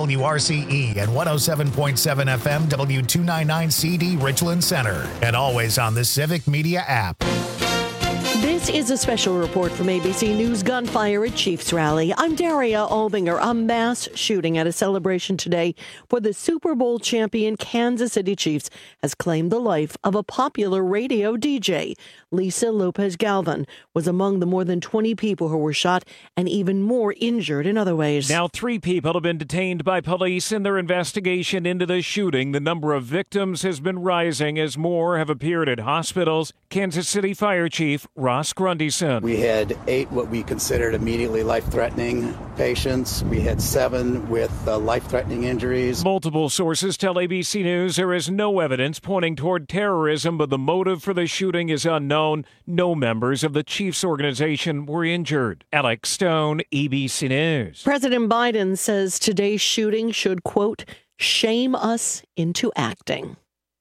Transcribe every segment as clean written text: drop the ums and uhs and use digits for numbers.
WRCE and 107.7 FM W299CD Richland Center. And always on the Civic Media app. This is a special report from ABC News. Gunfire at Chiefs rally. I'm Daria Albinger. A mass shooting at a celebration today for the Super Bowl champion Kansas City Chiefs has claimed the life of a popular radio DJ. Lisa Lopez Galvan was among the more than 20 people who were shot and even more injured in other ways. Now 3 people have been detained by police in their investigation into the shooting. The number of victims has been rising as more have appeared at hospitals. Kansas City Fire Chief Ross Grundyson. We had 8 what we considered immediately life-threatening patients. We had 7 with life-threatening injuries. Multiple sources tell ABC News there is no evidence pointing toward terrorism, but the motive for the shooting is unknown. No members of the Chiefs organization were injured. Alex Stone, ABC News. President Biden says today's shooting should, quote, shame us into acting.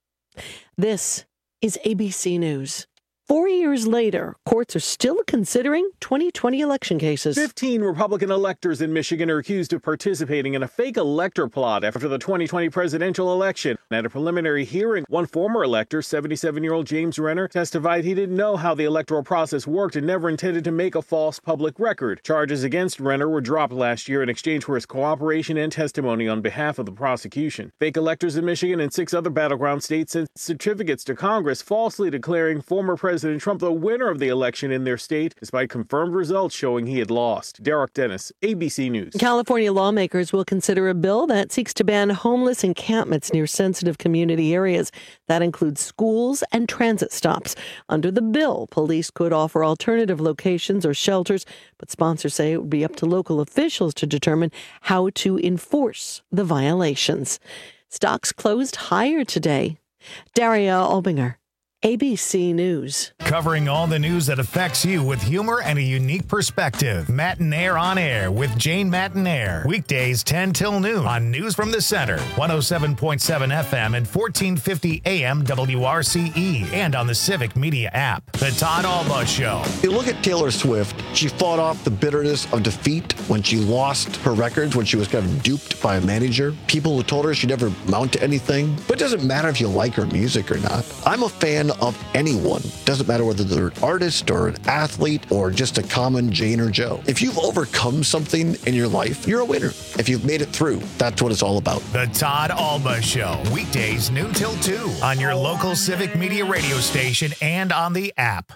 This is ABC News. 4 years later, courts are still considering 2020 election cases. 15 Republican electors in Michigan are accused of participating in a fake elector plot after the 2020 presidential election. At a preliminary hearing, one former elector, 77-year-old James Renner, testified he didn't know how the electoral process worked and never intended to make a false public record. Charges against Renner were dropped last year in exchange for his cooperation and testimony on behalf of the prosecution. Fake electors in Michigan and 6 other battleground states sent certificates to Congress falsely declaring former President Trump the winner of the election in their state, despite confirmed results showing he had lost. Derek Dennis, ABC News. California lawmakers will consider a bill that seeks to ban homeless encampments near sensitive community areas. That includes schools and transit stops. Under the bill, police could offer alternative locations or shelters, but sponsors say it would be up to local officials to determine how to enforce the violations. Stocks closed higher today. Daria Albinger, ABC News. Covering all the news that affects you with humor and a unique perspective. Matinaire on Air with Jane Matinaire. Weekdays 10 till noon on News from the Center. 107.7 FM and 1450 AM WRCE. And on the Civic Media app. The Todd Alba Show. You look at Taylor Swift. She fought off the bitterness of defeat when she lost her records, when she was kind of duped by a manager. People who told her she'd never amount to anything. But it doesn't matter if you like her music or not. I'm a fan of anyone. Doesn't matter whether they're an artist or an athlete or just a common Jane or Joe. If you've overcome something in your life, you're a winner. If you've made it through, that's what it's all about. The Todd Alba Show. Weekdays noon till 2 on your local Civic Media radio station and on the app.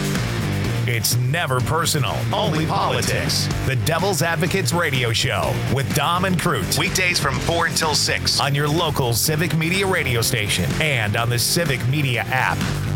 It's never personal, only politics. The Devil's Advocates Radio Show with Dom and Crute. Weekdays from 4 until 6 on your local Civic Media radio station and on the Civic Media app.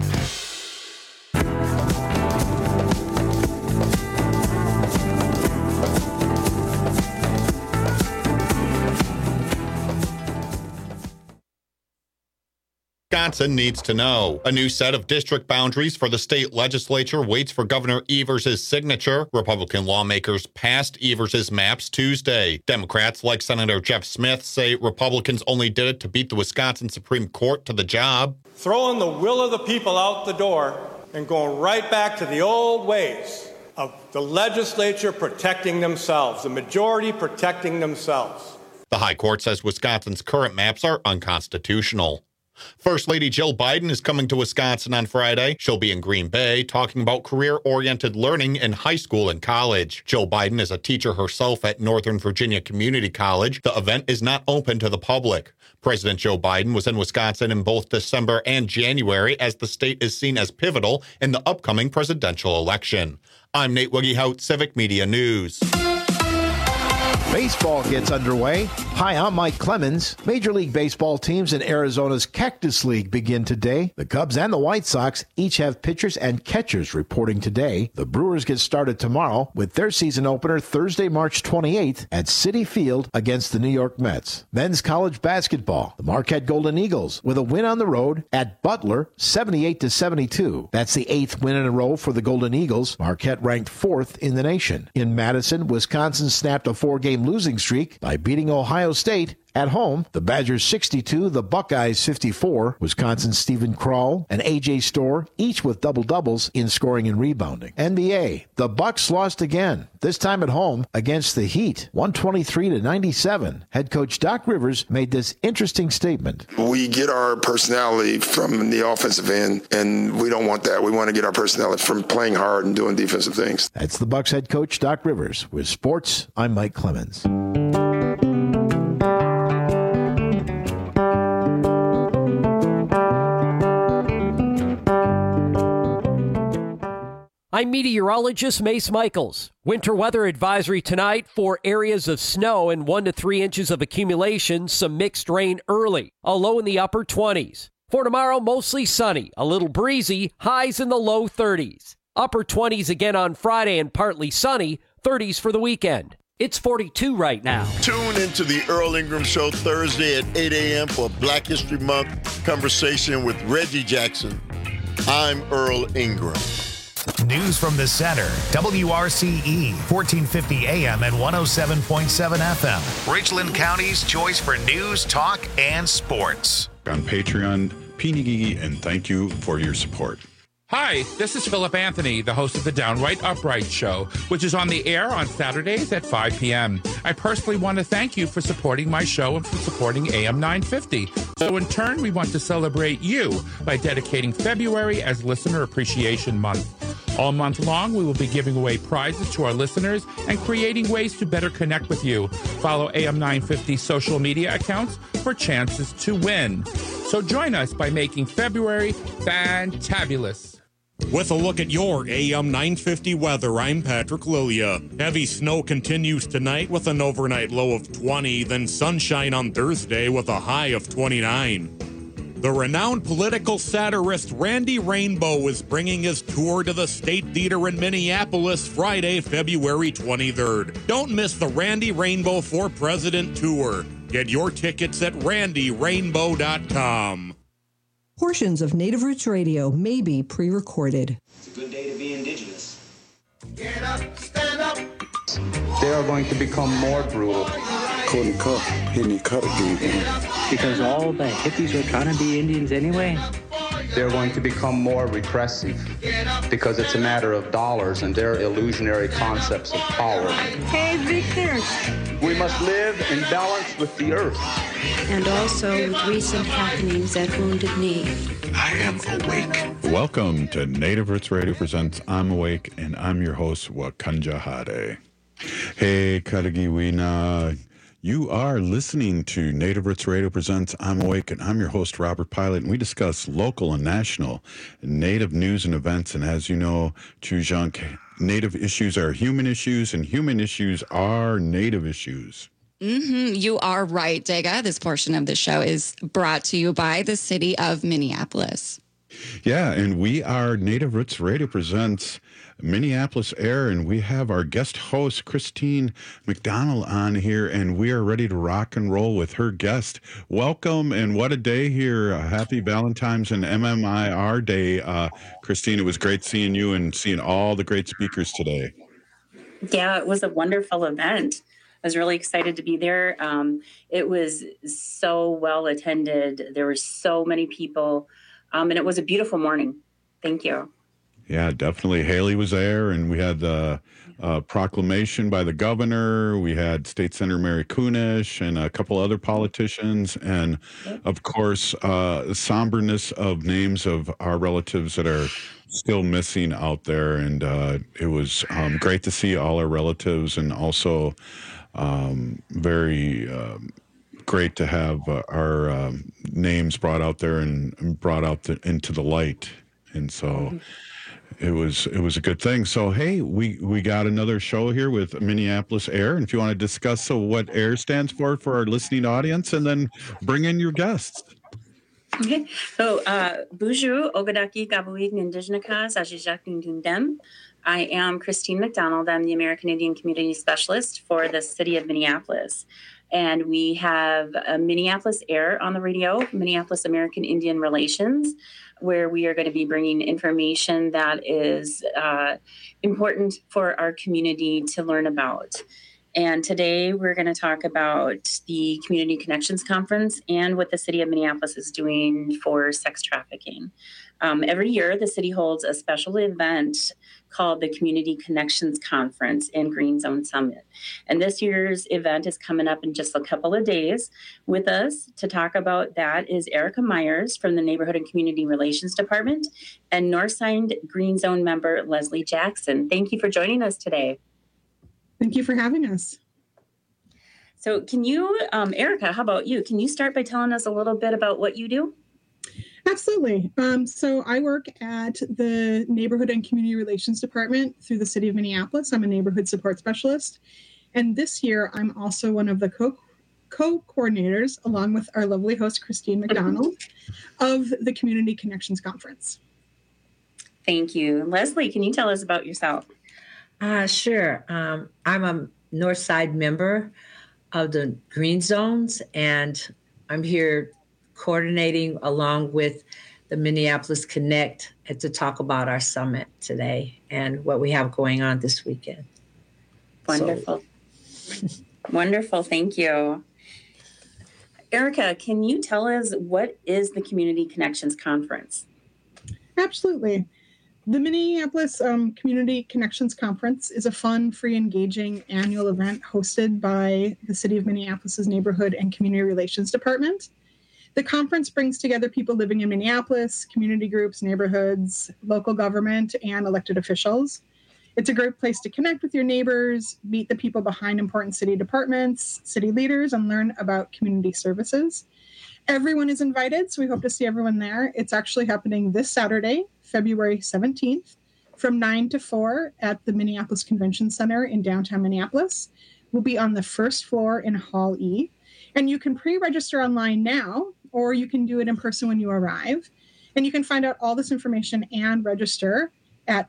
Wisconsin needs to know. A new set of district boundaries for the state legislature waits for Governor Evers' signature. Republican lawmakers passed Evers' maps Tuesday. Democrats, like Senator Jeff Smith, say Republicans only did it to beat the Wisconsin Supreme Court to the job. Throwing the will of the people out the door and going right back to the old ways of the legislature protecting themselves, the majority protecting themselves. The High Court says Wisconsin's current maps are unconstitutional. First Lady Jill Biden is coming to Wisconsin on Friday. She'll be in Green Bay talking about career-oriented learning in high school and college. Jill Biden is a teacher herself at Northern Virginia Community College. The event is not open to the public. President Joe Biden was in Wisconsin in both December and January as the state is seen as pivotal in the upcoming presidential election. I'm Nate Wiggyhout, Civic Media News. Baseball gets underway. Hi, I'm Mike Clemens. Major League Baseball teams in Arizona's Cactus League begin today. The Cubs and the White Sox each have pitchers and catchers reporting today. The Brewers get started tomorrow with their season opener Thursday, March 28th at Citi Field against the New York Mets. Men's college basketball. The Marquette Golden Eagles with a win on the road at Butler, 78-72. That's the 8th win in a row for the Golden Eagles. Marquette ranked 4th in the nation. In Madison, Wisconsin snapped a 4-game losing streak by beating Ohio State At home, the Badgers 62, the Buckeyes 54. Wisconsin's Stephen Kroll and A.J. Storr, each with double-doubles in scoring and rebounding. NBA, the Bucks lost again, this time at home against the Heat, 123-97. Head coach Doc Rivers made this interesting statement. We get our personality from the offensive end, and we don't want that. We want to get our personality from playing hard and doing defensive things. That's the Bucks head coach Doc Rivers. With sports, I'm Mike Clemens. I'm meteorologist Mace Michaels. Winter weather advisory tonight for areas of snow and 1 to 3 inches of accumulation, some mixed rain early, a low in the upper 20s. For tomorrow, mostly sunny, a little breezy, highs in the low 30s. Upper 20s again on Friday and partly sunny, 30s for the weekend. It's 42 right now. Tune into the Earl Ingram Show Thursday at 8 a.m. for Black History Month conversation with Reggie Jackson. I'm Earl Ingram. News from the center. WRCE, 1450 AM and 107.7 FM. Richland County's choice for news, talk, and sports. On Patreon, Pinigi, and thank you for your support. Hi, this is Philip Anthony, the host of the Downright Upright Show, which is on the air on Saturdays at 5 p.m. I personally want to thank you for supporting my show and for supporting AM 950. So in turn, we want to celebrate you by dedicating February as Listener Appreciation Month. All month long, we will be giving away prizes to our listeners and creating ways to better connect with you. Follow AM 950 social media accounts for chances to win. So join us by making February fantabulous. With a look at your AM 950 weather, I'm Patrick Lilia. Heavy snow continues tonight with an overnight low of 20, then sunshine on Thursday with a high of 29. The renowned political satirist Randy Rainbow is bringing his tour to the State Theater in Minneapolis Friday, February 23rd. Don't miss the Randy Rainbow for President Tour. Get your tickets at randyrainbow.com. Portions of Native Roots Radio may be pre-recorded. It's a good day to be indigenous. Get up, stand up. They are going to become more brutal. Couldn't cut, hitting cut again. Because all the hippies were trying to be Indians anyway. They're going to become more repressive because it's a matter of dollars and their illusionary concepts of power. Hey, Victor. We must live in balance with the earth. And also with recent happenings at Wounded Knee. I am awake. Welcome to Native Roots Radio presents I'm Awake, and I'm your host, Wakanja Hade. Hey, Karagiwina. You are listening to Native Roots Radio presents I'm Awake, and I'm your host, Robert Pilot, and we discuss local and national Native news and events. And as you know, Chujunk, Native issues are human issues, and human issues are Native issues. You are right, Dega. This portion of the show is brought to you by the city of Minneapolis. Yeah, and we are Native Roots Radio presents Minneapolis Air, and we have our guest host, Christine McDonald, on here, and we are ready to rock and roll with her guest. Welcome, and what a day here. Happy Valentine's and MMIR Day. Christine, it was great seeing you and seeing all the great speakers today. Yeah, it was a wonderful event. I was really excited to be there. It was so well attended. There were so many people, and it was a beautiful morning. Thank you. Yeah, definitely. Haley was there, and we had the proclamation by the governor. We had State Senator Mary Kunish and a couple other politicians, and of course, somberness of names of our relatives that are still missing out there. And it was great to see all our relatives, and also very great to have our names brought out there and brought out into the light. And so it was a good thing. So, hey, we got another show here with Minneapolis Air. And if you want to discuss what AIR stands for our listening audience, and then bring in your guests. Okay. So, Bonjour, Ogadaki Gabuig Nindigenaka, Sajijak Nundundem. I am Christine McDonald. I'm the American Indian Community Specialist for the city of Minneapolis. And we have a Minneapolis Air on the radio, Minneapolis American Indian Relations, where we are going to be bringing information that is important for our community to learn about. And today we're going to talk about the Community Connections Conference and what the city of Minneapolis is doing for sex trafficking. Every year, the city holds a special event called the Community Connections Conference and Green Zone Summit. And this year's event is coming up in just a couple of days. With us to talk about that is Erica Myers from the Neighborhood and Community Relations Department and Northside Green Zone member Leslie Jackson. Thank you for joining us today. Thank you for having us. So can you, Erica, how about you? Can you start by telling us a little bit about what you do? Absolutely. So I work at the Neighborhood and Community Relations Department through the City of Minneapolis. I'm a neighborhood support specialist. And this year, I'm also one of the co-coordinators, along with our lovely host, Christine McDonald, of the Community Connections Conference. Thank you. Leslie, can you tell us about yourself? Sure. I'm a Northside member of the Green Zones, and I'm here coordinating along with the Minneapolis Connect to talk about our summit today and what we have going on this weekend. Wonderful. Wonderful. Thank you. Erica, can you tell us what is the Community Connections Conference? Absolutely. The Minneapolis Community Connections Conference is a fun, free, engaging annual event hosted by the City of Minneapolis's Neighborhood and Community Relations Department. The conference brings together people living in Minneapolis, community groups, neighborhoods, local government, and elected officials. It's a great place to connect with your neighbors, meet the people behind important city departments, city leaders, and learn about community services. Everyone is invited, so we hope to see everyone there. It's actually happening this Saturday, February 17th, from 9 to 4 at the Minneapolis Convention Center in downtown Minneapolis. We'll be on the first floor in Hall E. And you can pre-register online now, or you can do it in person when you arrive. And you can find out all this information and register at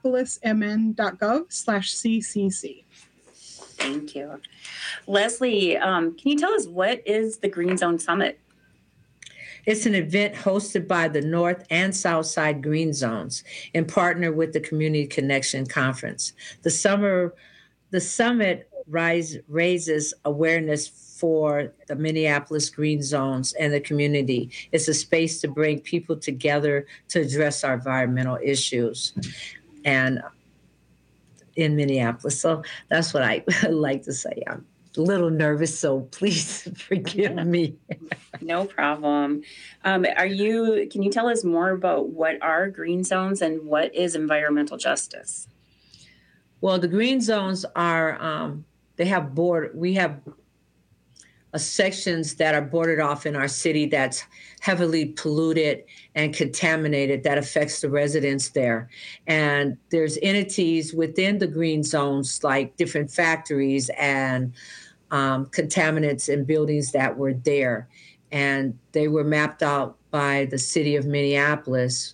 minneapolismn.gov/ccc. Thank you. Leslie, can you tell us what is the Green Zone Summit? It's an event hosted by the North and South Side Green Zones in partner with the Community Connection Conference. The summit raises awareness for the Minneapolis Green Zones and the community. It's a space to bring people together to address our environmental issues and in Minneapolis. So that's what I like to say. I'm a little nervous, so please forgive me. No problem. Can you tell us more about what are green zones and what is environmental justice? Well, the green zones are, we have sections that are bordered off in our city that's heavily polluted and contaminated that affects the residents there. And there's entities within the green zones, like different factories and contaminants in buildings that were there. And they were mapped out by the City of Minneapolis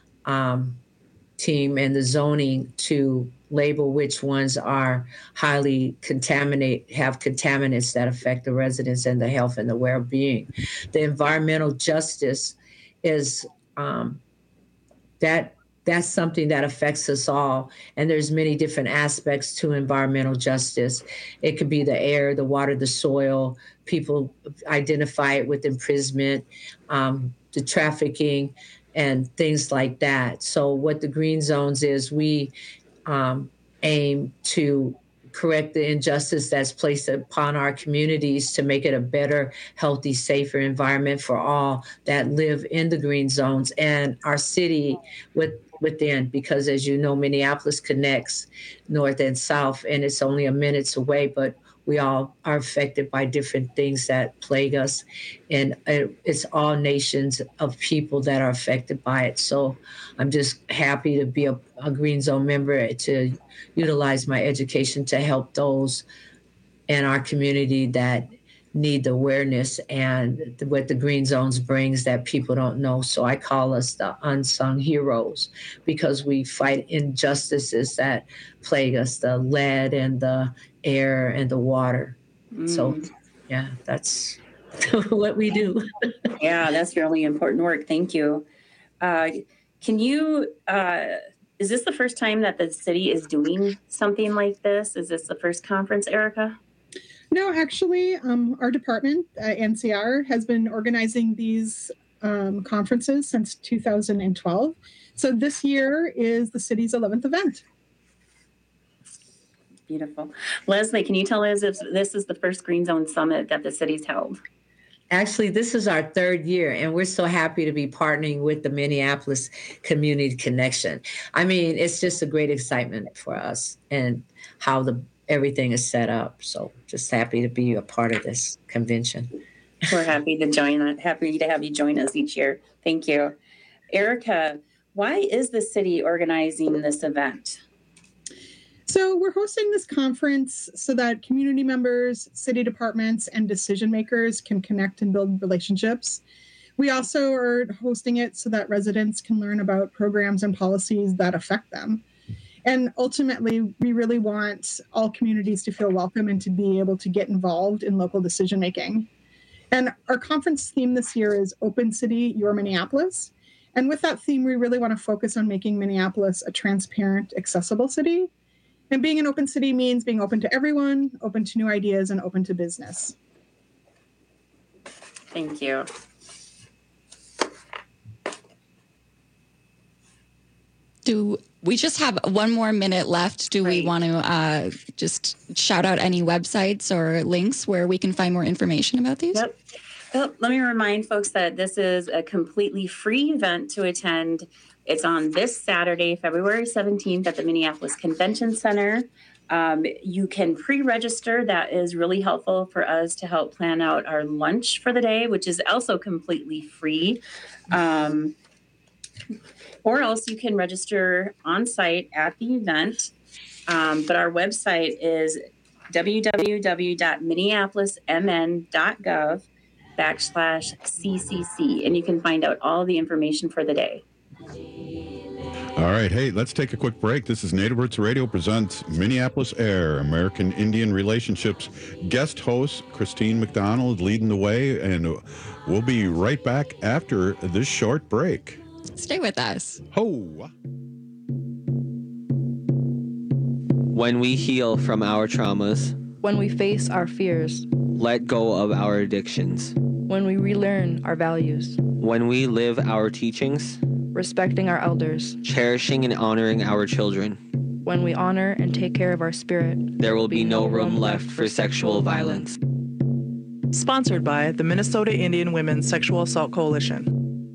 team and the zoning to label which ones are highly contaminated, have contaminants that affect the residents and the health and the well-being. The environmental justice is that's something that affects us all. And there's many different aspects to environmental justice. It could be the air, the water, the soil. People identify it with imprisonment, the trafficking, and things like that. So what the Green Zones is, we aim to correct the injustice that's placed upon our communities to make it a better, healthy, safer environment for all that live in the Green Zones and our city within, because as you know, Minneapolis connects north and south, and it's only a minute away, but we all are affected by different things that plague us. And it's all nations of people that are affected by it. So I'm just happy to be a Green Zone member, to utilize my education to help those in our community that need the awareness and what the Green Zones brings that people don't know. So I call us the unsung heroes, because we fight injustices that plague us, the lead and the air and the water. So yeah, that's what we do. Yeah, that's really important work. Thank you. Can you Is this the first time that the city is doing something like this? Is this the first conference, Erica? No, actually, our department, NCR, has been organizing these conferences since 2012. So this year is the city's 11th event. Beautiful. Leslie, can you tell us if this is the first Green Zone Summit that the city's held? Actually, this is our third year, and we're so happy to be partnering with the Minneapolis Community Connection. I mean, it's just a great excitement for us and how everything is set up. So just happy to be a part of this convention. We're happy to have you join us each year. Thank you. Erica, why is the city organizing this event? So we're hosting this conference so that community members, city departments, and decision makers can connect and build relationships. We also are hosting it so that residents can learn about programs and policies that affect them. And ultimately, we really want all communities to feel welcome and to be able to get involved in local decision making. And our conference theme this year is Open City, Your Minneapolis. And with that theme, we really want to focus on making Minneapolis a transparent, accessible city. And being an open city means being open to everyone, open to new ideas, and open to business. Thank you. We just have one more minute left. Do we want to just shout out any websites or links where we can find more information about these? Yep. Well, let me remind folks that this is a completely free event to attend. It's on this Saturday, February 17th at the Minneapolis Convention Center. You can pre-register. That is really helpful for us to help plan out our lunch for the day, which is also completely free. Or else you can register on site at the event. But our website is www.minneapolismn.gov/CCC, and you can find out all the information for the day. All right, hey, let's take a quick break. This is Native Roots Radio presents Minneapolis Air, American Indian Relationships. Guest host Christine McDonald leading the way, and we'll be right back after this short break. Stay with us. Ho! When we heal from our traumas, when we face our fears, let go of our addictions, when we relearn our values, when we live our teachings, respecting our elders, cherishing and honoring our children, when we honor and take care of our spirit, there will be no room left for sexual violence. Sponsored by the Minnesota Indian Women's Sexual Assault Coalition.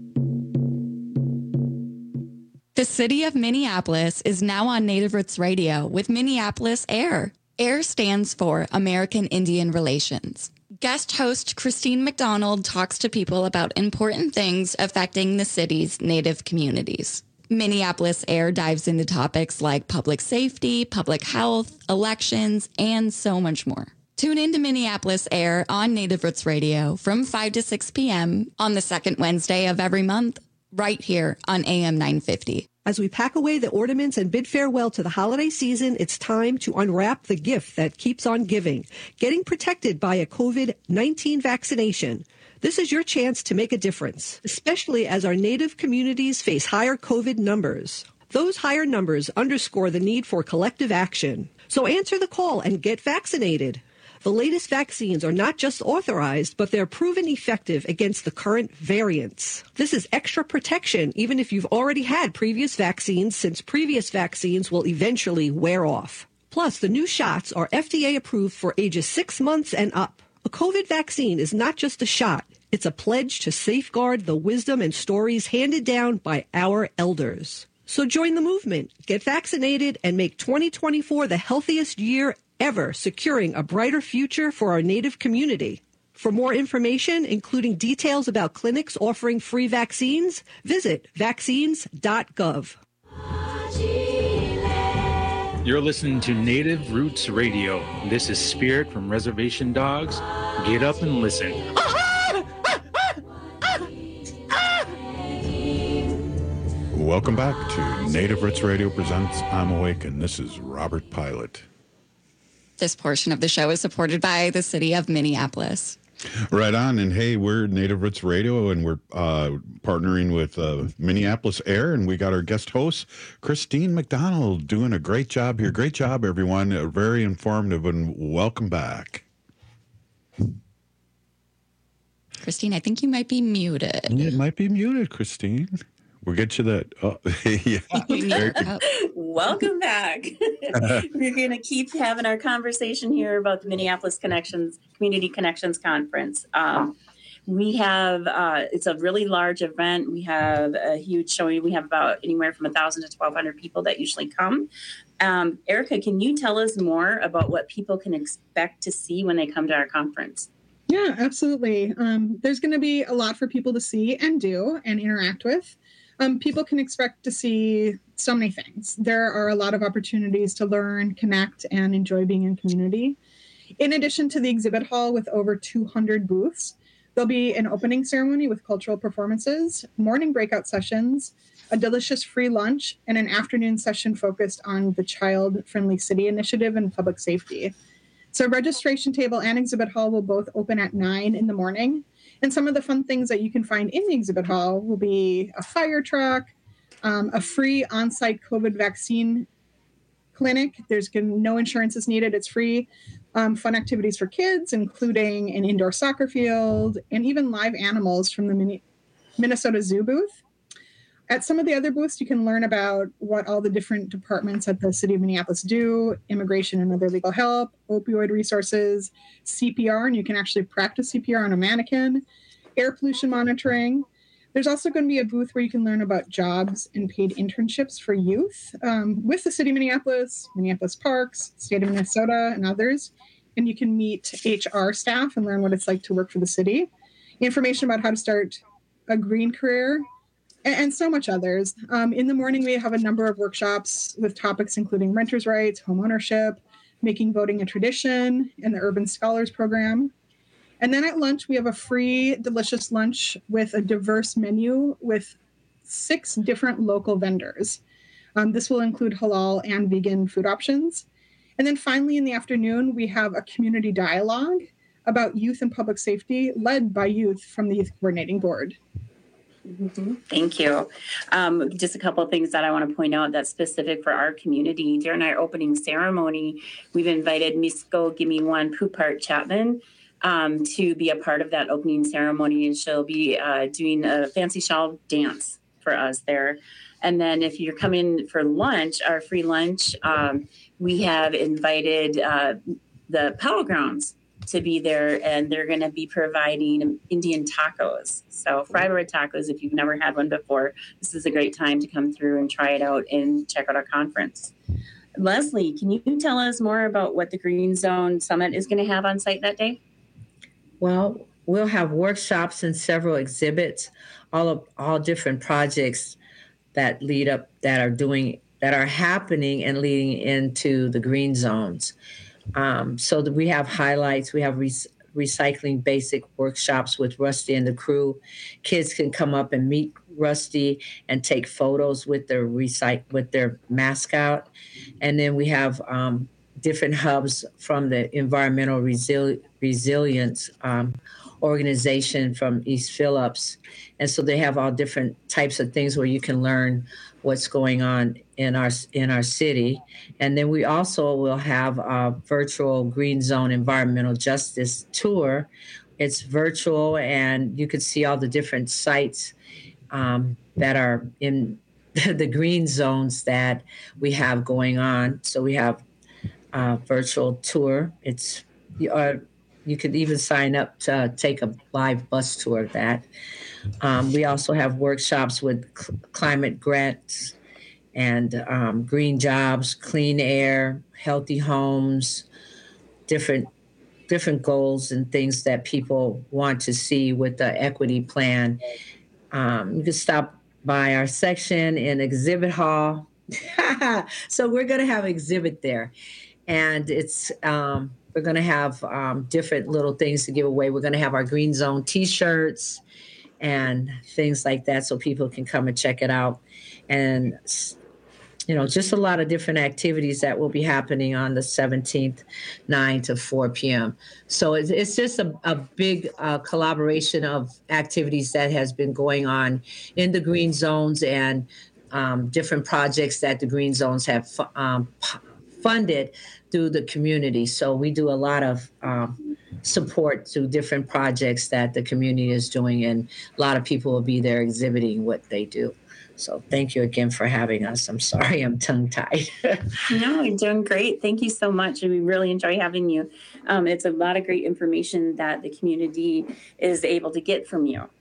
The city of Minneapolis is now on Native Roots Radio with Minneapolis Air. AIR stands for American Indian Relations. Guest host Christine McDonald talks to people about important things affecting the city's Native communities. Minneapolis Air dives into topics like public safety, public health, elections, and so much more. Tune in to Minneapolis Air on Native Roots Radio from 5 to 6 p.m. on the second Wednesday of every month, right here on AM 950. As we pack away the ornaments and bid farewell to the holiday season, it's time to unwrap the gift that keeps on giving, getting protected by a COVID-19 vaccination. This is your chance to make a difference, especially as our Native communities face higher COVID numbers. Those higher numbers underscore the need for collective action. So answer the call and get vaccinated. The latest vaccines are not just authorized, but they're proven effective against the current variants. This is extra protection, even if you've already had previous vaccines, since previous vaccines will eventually wear off. Plus, the new shots are FDA approved for ages 6 months and up. A COVID vaccine is not just a shot. It's a pledge to safeguard the wisdom and stories handed down by our elders. So join the movement, get vaccinated, and make 2024 the healthiest year ever, securing a brighter future for our Native community. For more information, including details about clinics offering free vaccines, visit vaccines.gov. You're listening to Native Roots Radio. This is Spirit from Reservation Dogs. Get up and listen. Welcome back to Native Roots Radio presents I'm Awake, and this is Robert Pilot. This portion of the show is supported by the city of Minneapolis. Right on. And hey, we're Native Roots Radio, and we're partnering with Minneapolis Air, and we got our guest host, Christine McDonald, doing a great job here. Great job, everyone. Very informative, and welcome back. Christine, I think you might be muted. It might be muted, Christine. We'll get you that. Oh, yeah. Welcome back. We're going to keep having our conversation here about the Minneapolis Community Connections Conference. We have, it's a really large event. We have a huge showing. We have about anywhere from 1,000 to 1,200 people that usually come. Erica, can you tell us more about what people can expect to see when they come to our conference? Yeah, absolutely. There's going to be a lot for people to see and do and interact with. People can expect to see so many things. There are a lot of opportunities to learn, connect, and enjoy being in community. In addition to the exhibit hall with over 200 booths, there'll be an opening ceremony with cultural performances, morning breakout sessions, a delicious free lunch, and an afternoon session focused on the Child Friendly City Initiative and public safety. So registration table and exhibit hall will both open at 9 in the morning. And some of the fun things that you can find in the exhibit hall will be a fire truck, a free on-site COVID vaccine clinic. There's no insurance is needed. It's free. Fun activities for kids, including an indoor soccer field, and even live animals from the Minnesota Zoo booth. At some of the other booths, you can learn about what all the different departments at the City of Minneapolis do, immigration and other legal help, opioid resources, CPR, and you can actually practice CPR on a mannequin, air pollution monitoring. There's also going to be a booth where you can learn about jobs and paid internships for youth with the City of Minneapolis, Minneapolis Parks, State of Minnesota, and others. And you can meet HR staff and learn what it's like to work for the city. Information about how to start a green career, and so much others. In the morning, we have a number of workshops with topics including renters' rights, home ownership, making voting a tradition, and the Urban Scholars Program. And then at lunch, we have a free, delicious lunch with a diverse menu with 6 different local vendors. This will include halal and vegan food options. And then finally, in the afternoon, we have a community dialogue about youth and public safety led by youth from the Youth Coordinating Board. Mm-hmm. Thank you. Just a couple of things that I want to point out that's specific for our community. During our opening ceremony, we've invited Misko Gimiwan Pupart Chapman to be a part of that opening ceremony, and she'll be doing a fancy shawl dance for us there. And then if you're coming for lunch, our free lunch, we have invited the Powell Grounds to be there, and they're going to be providing Indian tacos. So fry bread tacos, if you've never had one before, this is a great time to come through and try it out and check out our conference. Leslie, can you tell us more about what the Green Zone Summit is going to have on site that day? Well, we'll have workshops and several exhibits, all different projects that lead up, that are happening and leading into the green zones. So that we have highlights, we have recycling basic workshops with Rusty and the crew. Kids can come up and meet Rusty and take photos with their mascot. And then we have different hubs from the Environmental Resilience organization from East Phillips. And so they have all different types of things where you can learn what's going on in our city. And then we also will have a virtual Green Zone Environmental Justice Tour. It's virtual, and you can see all the different sites that are in the green zones that we have going on. So we have a virtual tour. You could even sign up to take a live bus tour of that. We also have workshops with climate grants and green jobs, clean air, healthy homes, different goals and things that people want to see with the equity plan. You can stop by our section in exhibit hall. So we're going to have an exhibit there. And it's we're going to have different little things to give away. We're going to have our Green Zone T-shirts and things like that so people can come and check it out. And just a lot of different activities that will be happening on the 17th, 9 to 4 p.m. So it's just a big collaboration of activities that has been going on in the green zones and different projects that the green zones have funded through the community. So we do a lot of support to different projects that the community is doing, and a lot of people will be there exhibiting what they do. So thank you again for having us. I'm sorry I'm tongue-tied. No, you're doing great. Thank you so much. We really enjoy having you. It's a lot of great information that the community is able to get from you.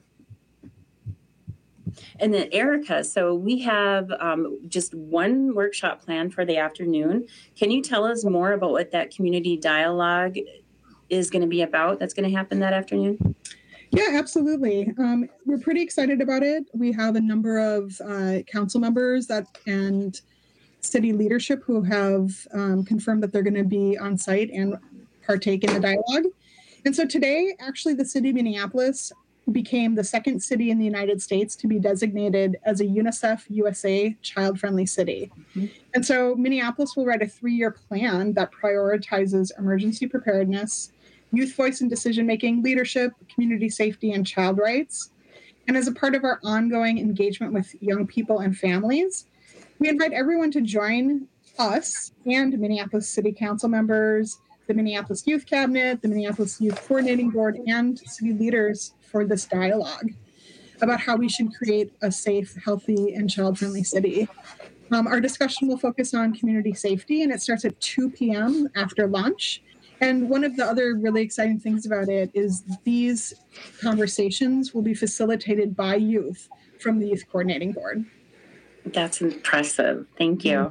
And then Erica, so we have just one workshop planned for the afternoon. Can you tell us more about what that community dialogue is going to be about that's going to happen that afternoon? Yeah, absolutely. We're pretty excited about it. We have a number of council members and city leadership who have confirmed that they're going to be on site and partake in the dialogue. And so today, actually, the city of Minneapolis became the second city in the United States to be designated as a UNICEF USA child-friendly city. Mm-hmm. And so Minneapolis will write a 3-year plan that prioritizes emergency preparedness, youth voice and decision-making, leadership, community safety, and child rights. And as a part of our ongoing engagement with young people and families, we invite everyone to join us and Minneapolis City Council members, the Minneapolis Youth Cabinet, the Minneapolis Youth Coordinating Board, and city leaders for this dialogue about how we should create a safe, healthy, and child-friendly city. Our discussion will focus on community safety, and it starts at 2 p.m. after lunch. And one of the other really exciting things about it is these conversations will be facilitated by youth from the Youth Coordinating Board. That's impressive. Thank you.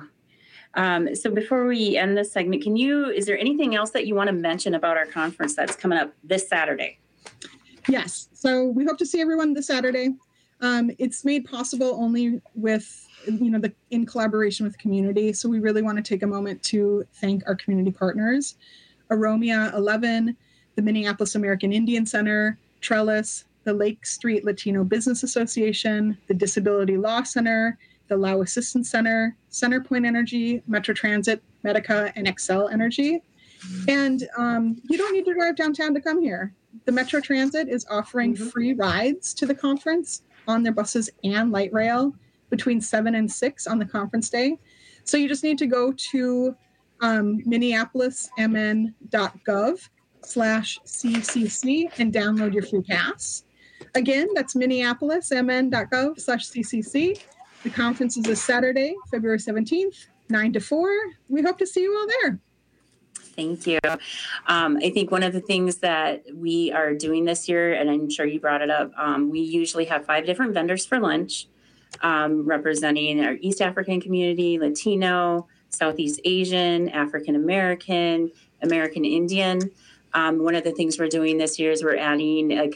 So before we end this segment, is there anything else that you want to mention about our conference that's coming up this Saturday? Yes. So we hope to see everyone this Saturday. It's made possible only with, in collaboration with the community. So we really want to take a moment to thank our community partners, Aromia 11, the Minneapolis American Indian Center, Trellis, the Lake Street Latino Business Association, the Disability Law Center, the Lao Assistance Center, CenterPoint Energy, Metro Transit, Medica, and Xcel Energy. And you don't need to drive downtown to come here. The Metro Transit is offering free rides to the conference on their buses and light rail between 7 and 6 on the conference day. So you just need to go to minneapolismn.gov/CCC and download your free pass. Again, that's minneapolismn.gov/CCC. The conference is this Saturday, February 17th, 9 to 4. We hope to see you all there. Thank you. I think one of the things that we are doing this year, and I'm sure you brought it up, we usually have 5 different vendors for lunch representing our East African community, Latino, Southeast Asian, African American, American Indian. One of the things we're doing this year is we're adding a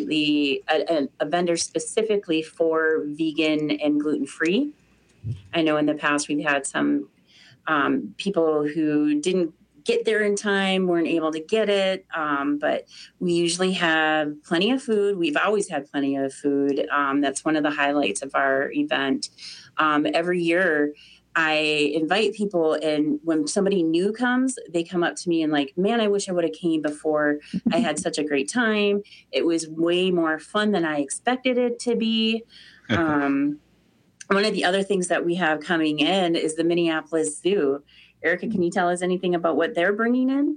vendor specifically for vegan and gluten-free. I know in the past we've had some people who didn't get there in time, weren't able to get it, but we usually have plenty of food. We've always had plenty of food. That's one of the highlights of our event. Every year, I invite people, and when somebody new comes, they come up to me and like, man, I wish I would have came before. I had such a great time. It was way more fun than I expected it to be. One of the other things that we have coming in is the Minneapolis Zoo. Erica, can you tell us anything about what they're bringing in?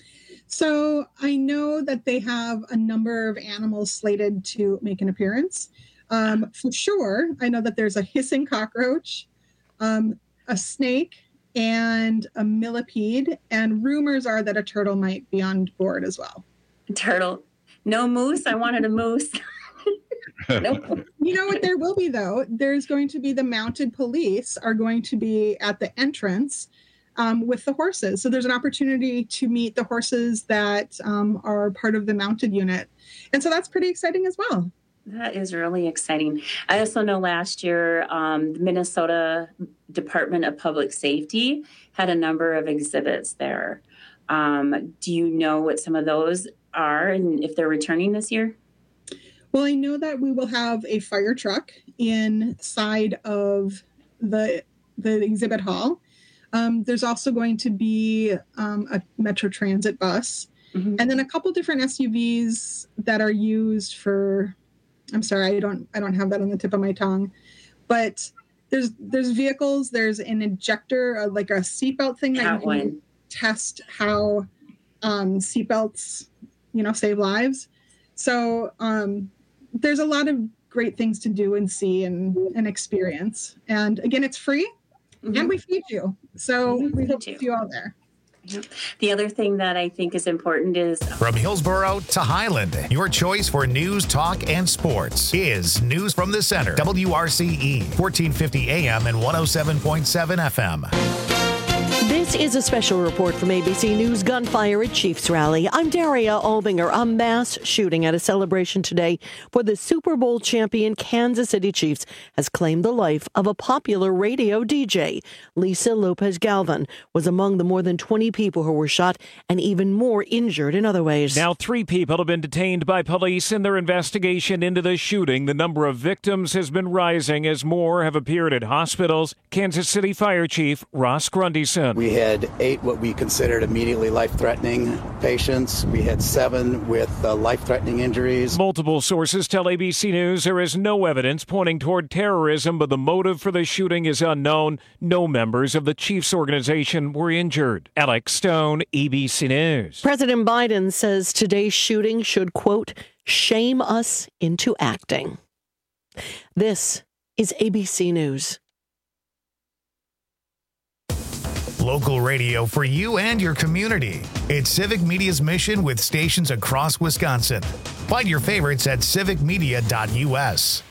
So I know that they have a number of animals slated to make an appearance. For sure, I know that there's a hissing cockroach, a snake, and a millipede. And rumors are that a turtle might be on board as well. Turtle. No moose? I wanted a moose. Nope. You know what there will be, though? There's going to be the mounted police are going to be at the entrance with the horses. So there's an opportunity to meet the horses that are part of the mounted unit. And so that's pretty exciting as well. That is really exciting. I also know last year, the Minnesota Department of Public Safety had a number of exhibits there. Do you know what some of those are and if they're returning this year? Well, I know that we will have a fire truck inside of the the exhibit hall. There's also going to be a Metro Transit bus, and then a couple different SUVs that are used for. I'm sorry, I don't have that on the tip of my tongue, but there's vehicles. There's an ejector, like a seatbelt thing that you can test how seatbelts, save lives. So there's a lot of great things to do and see and experience. And again, it's free, and we feed you. So we hope to see you all there. The other thing that I think is important is from Hillsborough to Highland, your choice for news, talk, and sports is News from the Center. WRCE, 1450 AM and 107.7 FM. This is a special report from ABC News. Gunfire at Chiefs rally. I'm Daria Albinger. A mass shooting at a celebration today for the Super Bowl champion Kansas City Chiefs has claimed the life of a popular radio DJ. Lisa Lopez Galvan was among the more than 20 people who were shot and even more injured in other ways. Now 3 people have been detained by police in their investigation into the shooting. The number of victims has been rising as more have appeared at hospitals. Kansas City Fire Chief Ross Grundyson. We had 8 what we considered immediately life-threatening patients. We had 7 with life-threatening injuries. Multiple sources tell ABC News there is no evidence pointing toward terrorism, but the motive for the shooting is unknown. No members of the Chiefs organization were injured. Alex Stone, ABC News. President Biden says today's shooting should, quote, shame us into acting. This is ABC News. Local radio for you and your community. It's Civic Media's mission with stations across Wisconsin. Find your favorites at civicmedia.us.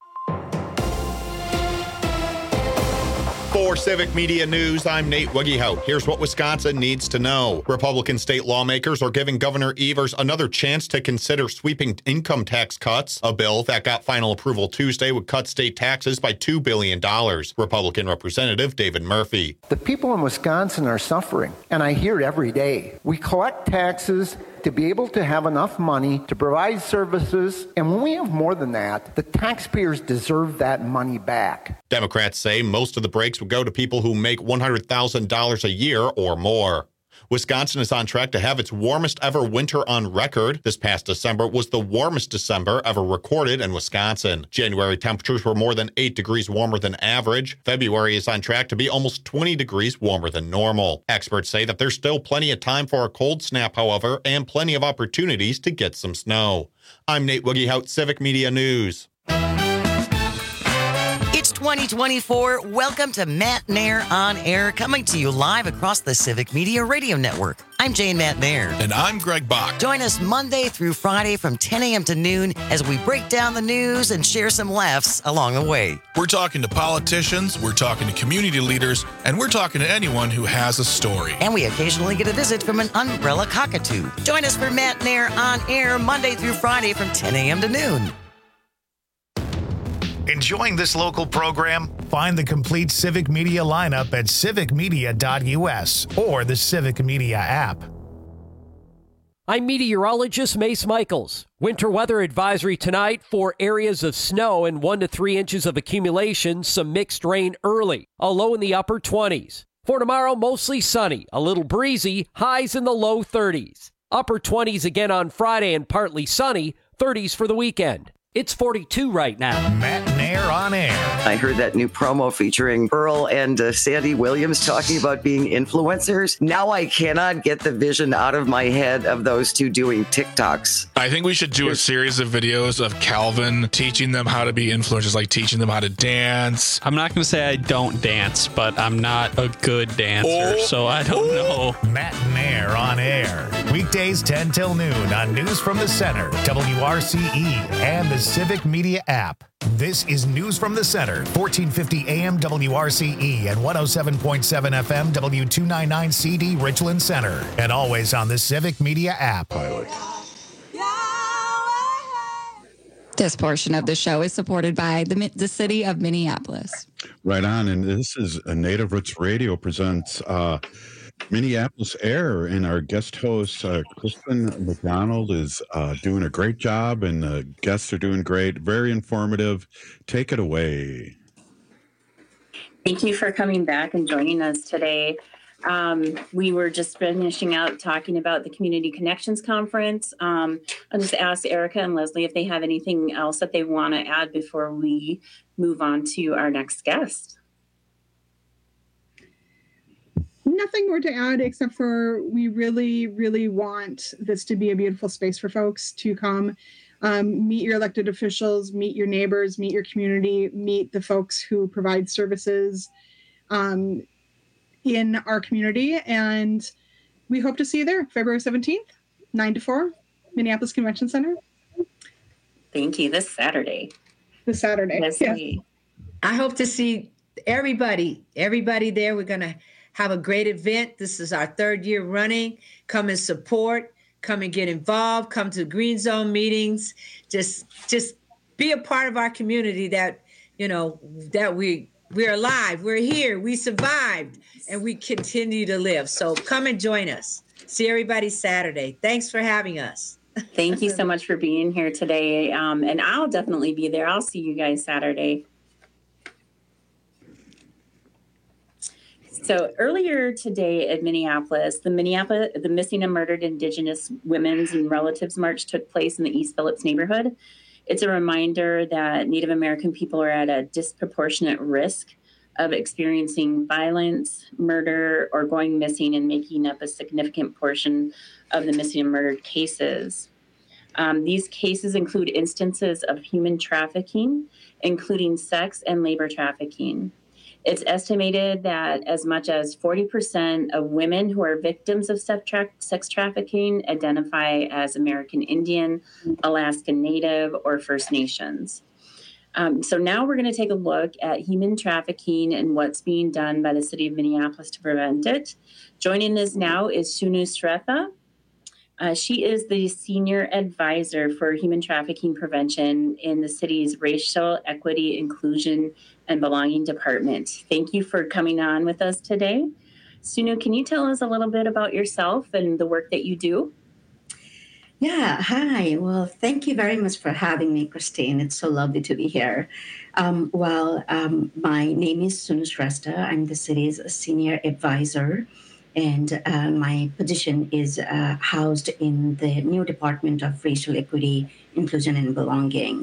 For Civic Media News, I'm Nate Wiggyhout. Here's what Wisconsin needs to know. Republican state lawmakers are giving Governor Evers another chance to consider sweeping income tax cuts. A bill that got final approval Tuesday would cut state taxes by $2 billion. Republican Representative David Murphy. The people in Wisconsin are suffering, and I hear it every day. We collect taxes to be able to have enough money to provide services, and when we have more than that, the taxpayers deserve that money back. Democrats say most of the breaks would go to people who make $100,000 a year or more. Wisconsin is on track to have its warmest ever winter on record. This past December was the warmest December ever recorded in Wisconsin. January temperatures were more than 8 degrees warmer than average. February is on track to be almost 20 degrees warmer than normal. Experts say that there's still plenty of time for a cold snap, however, and plenty of opportunities to get some snow. I'm Nate Wiggyhout, Civic Media News. It's 2024. Welcome to Matt Nair on Air, coming to you live across the Civic Media Radio Network. I'm Jane Matt Nair. And I'm Greg Bach. Join us Monday through Friday from 10 a.m. to noon as we break down the news and share some laughs along the way. We're talking to politicians, we're talking to community leaders, and we're talking to anyone who has a story. And we occasionally get a visit from an umbrella cockatoo. Join us for Matt Nair on Air Monday through Friday from 10 a.m. to noon. Enjoying this local program? Find the complete Civic Media lineup at civicmedia.us or the Civic Media app. I'm meteorologist Mace Michaels. Winter weather advisory tonight for areas of snow and 1 to 3 inches of accumulation, some mixed rain early, a low in the upper 20s. For tomorrow, mostly sunny, a little breezy, highs in the low 30s. Upper 20s again on Friday and partly sunny, 30s for the weekend. It's 42 right now. Matt Nair on Air. I heard that new promo featuring Earl and Sandy Williams talking about being influencers. Now I cannot get the vision out of my head of those two doing TikToks. I think we should do a series of videos of Calvin teaching them how to be influencers, like teaching them how to dance. I'm not going to say I don't dance, but I'm not a good dancer, so I don't know. Matt Nair on Air. Weekdays 10 till noon on News from the Center, WRCE, and the Civic Media app. This is News from the Center, 1450 AM WRCE and 107.7 FM W299 CD Richland Center, and always on the Civic Media app. This portion of the show is supported by the city of Minneapolis. Right on, and this is a Native Roots Radio presents Minneapolis Air, and our guest host, Kristen McDonald, is doing a great job, and the guests are doing great. Very informative. Take it away. Thank you for coming back and joining us today. We were just finishing out talking about the Community Connections Conference. I'll just ask Erica and Leslie if they have anything else that they want to add before we move on to our next guest. Nothing more to add except for we really, really want this to be a beautiful space for folks to come meet your elected officials, meet your neighbors, meet your community, meet the folks who provide services in our community. And we hope to see you there February 17th, 9 to 4, Minneapolis Convention Center. Thank you. This Saturday. Yes. I hope to see everybody there. We're going to have a great event. This is our third year running. Come and support, come and get involved, come to Green Zone meetings. Just be a part of our community that we're alive, we're here, we survived, and we continue to live. So come and join us. See everybody Saturday. Thanks for having us. Thank you so much for being here today. And I'll definitely be there. I'll see you guys Saturday. So earlier today at Minneapolis, the Missing and Murdered Indigenous Women's and Relatives March took place in the East Phillips neighborhood. It's a reminder that Native American people are at a disproportionate risk of experiencing violence, murder, or going missing and making up a significant portion of the missing and murdered cases. These cases include instances of human trafficking, including sex and labor trafficking. It's estimated that as much as 40% of women who are victims of sex trafficking identify as American Indian, Alaskan Native, or First Nations. So now we're going to take a look at human trafficking and what's being done by the city of Minneapolis to prevent it. Joining us now is Sunu Sretha. She is the Senior Advisor for Human Trafficking Prevention in the city's Racial Equity, Inclusion, and Belonging Department. Thank you for coming on with us today. Sunu, can you tell us a little bit about yourself and the work that you do? Yeah, hi. Well, thank you very much for having me, Christine. It's so lovely to be here. My name is Sunu Sretha. I'm the city's Senior Advisor. And my position is housed in the new Department of Racial Equity, Inclusion, and Belonging.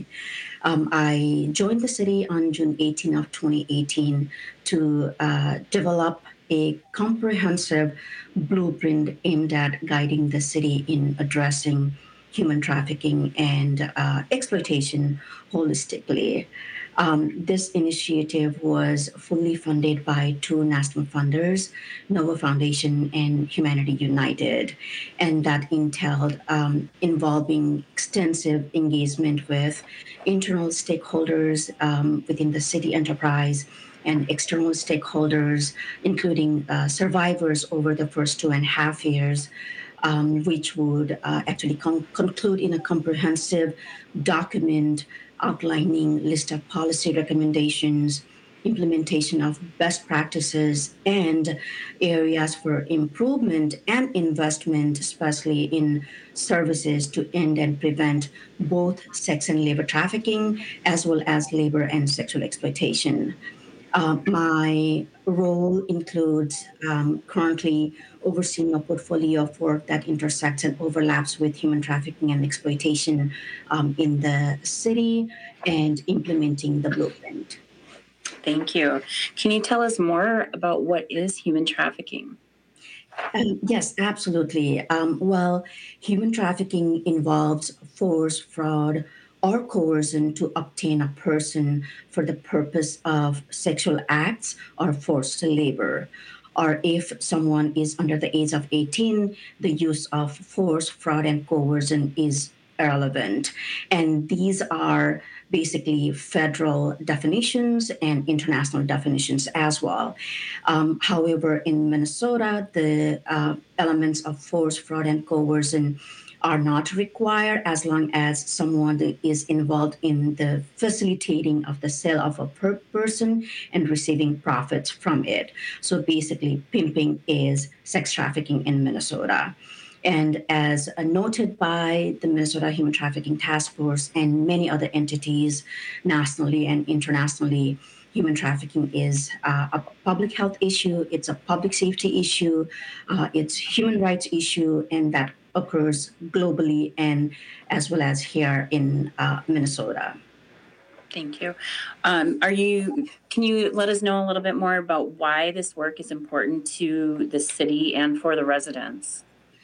I joined the city on June 18 of 2018 to develop a comprehensive blueprint aimed at guiding the city in addressing human trafficking and exploitation holistically. This initiative was fully funded by two national funders, Nova Foundation and Humanity United, and that entailed involving extensive engagement with internal stakeholders within the city enterprise and external stakeholders, including survivors over the first 2.5 years, which would actually conclude in a comprehensive document outlining list of policy recommendations, implementation of best practices, and areas for improvement and investment, especially in services to end and prevent both sex and labor trafficking, as well as labor and sexual exploitation. My role includes currently overseeing a portfolio of work that intersects and overlaps with human trafficking and exploitation in the city and implementing the blueprint. Thank you. Can you tell us more about what is human trafficking? Yes, absolutely. Human trafficking involves force, fraud, or coercion to obtain a person for the purpose of sexual acts or forced labor. Or if someone is under the age of 18, the use of force, fraud, and coercion is irrelevant. And these are basically federal definitions and international definitions as well. However, in Minnesota, the elements of force, fraud, and coercion are not required as long as someone is involved in the facilitating of the sale of a person and receiving profits from it. So basically, pimping is sex trafficking in Minnesota. And as noted by the Minnesota Human Trafficking Task Force and many other entities nationally and internationally, human trafficking is a public health issue, it's a public safety issue, it's human rights issue, and that occurs globally and as well as here in Minnesota. Thank you. Can you let us know a little bit more about why this work is important to the city and for the residents?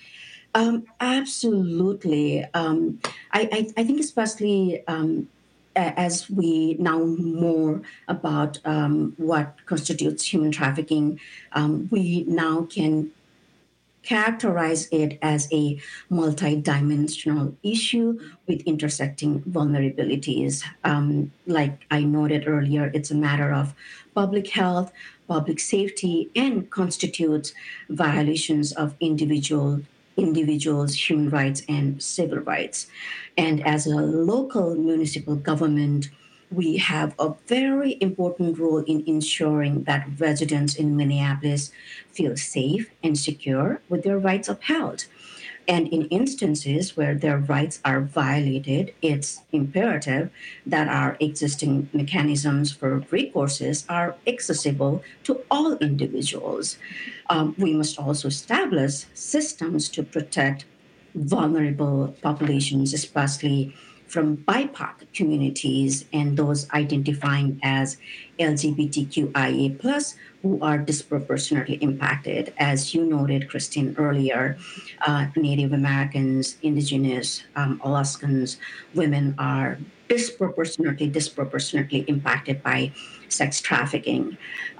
Absolutely. I think especially as we now more about what constitutes human trafficking, we now can characterize it as a multidimensional issue with intersecting vulnerabilities. Like I noted earlier, it's a matter of public health, public safety, and constitutes violations of individuals' human rights and civil rights. And as a local municipal government, we have a very important role in ensuring that residents in Minneapolis feel safe and secure with their rights upheld. And in instances where their rights are violated, it's imperative that our existing mechanisms for recourses are accessible to all individuals. We must also establish systems to protect vulnerable populations, especially from BIPOC communities and those identifying as LGBTQIA+, who are disproportionately impacted. As you noted, Christine, earlier, Native Americans, Indigenous, Alaskans, women are disproportionately impacted by sex trafficking.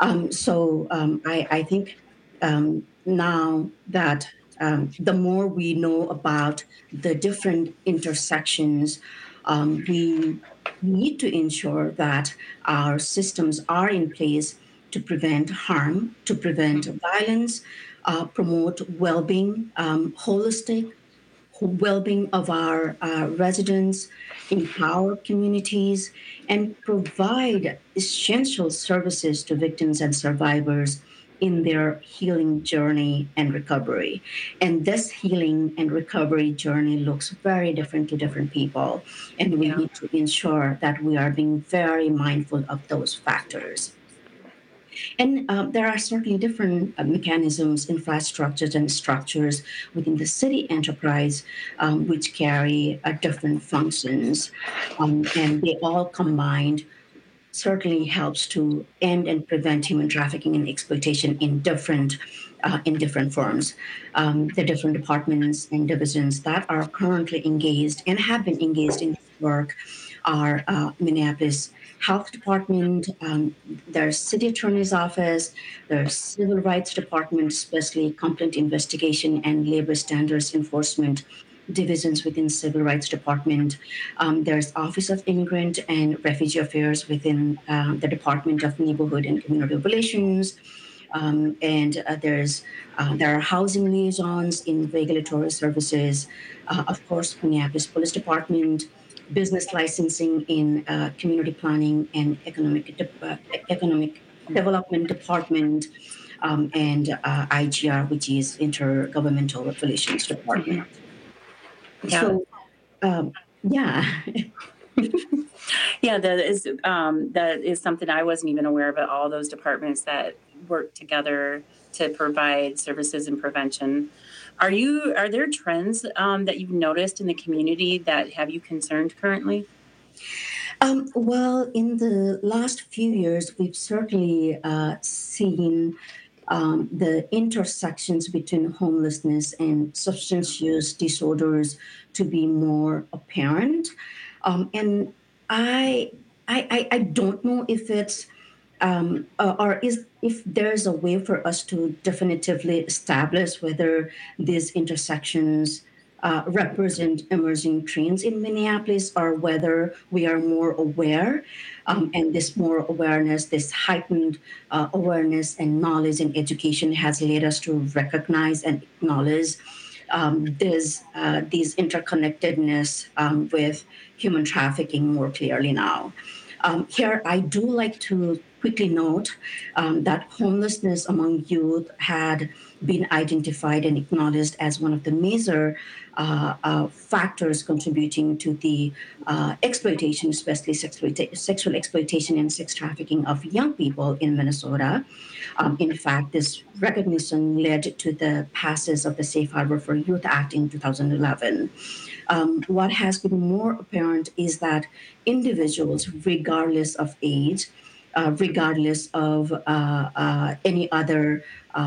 I think now that the more we know about the different intersections, we need to ensure that our systems are in place to prevent harm, to prevent violence, promote well-being, holistic well-being of our residents, empower communities, and provide essential services to victims and survivors in their healing journey and recovery. And this healing and recovery journey looks very different to different people. And we need to ensure that we are being very mindful of those factors. And there are certainly different mechanisms, infrastructures, and structures within the city enterprise which carry different functions. And they all combined certainly helps to end and prevent human trafficking and exploitation in different forms. The different departments and divisions that are currently engaged and have been engaged in this work are Minneapolis Health Department, there's City Attorney's Office, there's Civil Rights Department, especially complaint investigation and labor standards enforcement divisions within Civil Rights Department. There's Office of Immigrant and Refugee Affairs within the Department of Neighborhood and Community Relations. There are housing liaisons in regulatory services. Of course, Minneapolis Police Department, business licensing in community planning and economic development department, and IGR, which is Intergovernmental Relations Department. Yeah. So, yeah. Yeah, that is something I wasn't even aware of, all those departments that work together to provide services and prevention. Are there trends that you've noticed in the community that have you concerned currently? Well, in the last few years, we've certainly seen the intersections between homelessness and substance use disorders to be more apparent. And I don't know if it's if there's a way for us to definitively establish whether these intersections represent emerging trends in Minneapolis, or whether we are more aware, and this more awareness, this heightened awareness and knowledge and education has led us to recognize and acknowledge these interconnectedness with human trafficking more clearly now. Here, I do like to quickly note that homelessness among youth had been identified and acknowledged as one of the major factors contributing to the exploitation, especially sexual exploitation and sex trafficking of young people in Minnesota. In fact, this recognition led to the passage of the Safe Harbor for Youth Act in 2011. What has been more apparent is that individuals, regardless of age, regardless of any other